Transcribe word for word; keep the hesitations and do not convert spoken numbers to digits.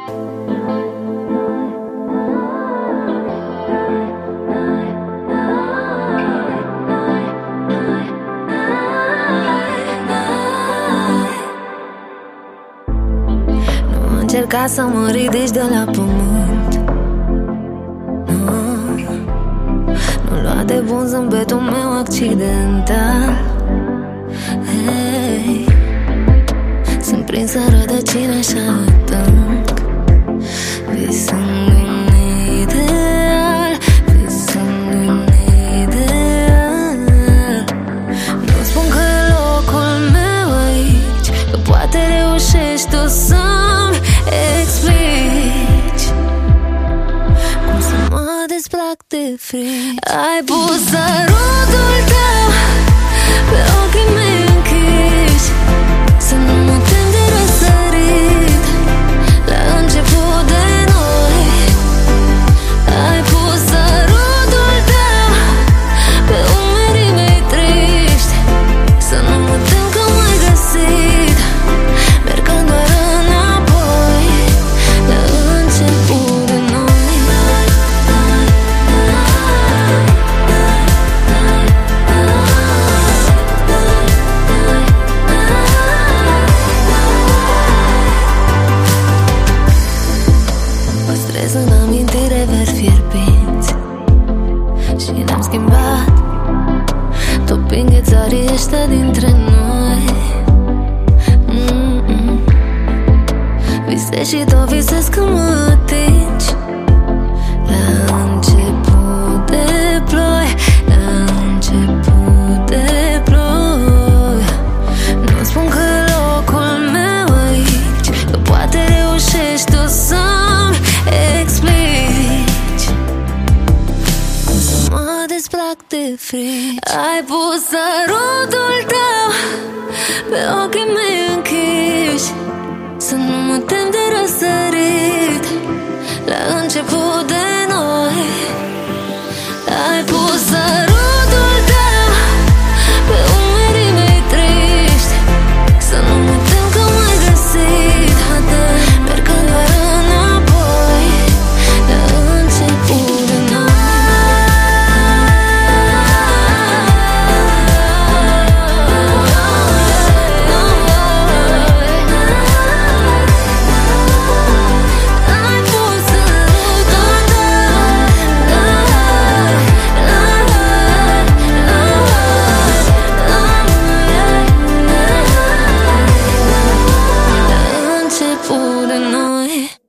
Nu încerca să mă ridici de la pământ. Nu, nu lua de bun zâmbetul meu accidental. Hey, sunt prins în rădăcini așa adânc, visând un ideal, visând un ideal. Nu spun că e locul meu aici, că poate reușești tu să-mi explici cum să mă desplac de frici. Ai pus sărutul tău pe ochii mei închiși, să nu mă tem de răsărit la început de noi. Ai pus sărutul tău pe umerii mei triști, să nu mă tem că m-ai găsit, mergând doar înapoi la început de noi. Păstrez în amintire veri fierbinți și ne-am schimbat, topind ghețarii ăștia dintre noi. Mm-mm. Visezi și tot visezi că mă atingi la început de ploi, la început de ploi. Nu spun că e locul meu aici, că poate reușești tu să-mi explici cum să mă desplac de frici. Ai pus sărutul tău pe ochii mei închiși, să nu mă tem de răsărit la început de noi. Ai pus sărutul tău pe umerii mei triști, să nu mă tem că m-ai găsit, mergând doar înapoi la început de noi. Ai pus sărutul tău la început de noi.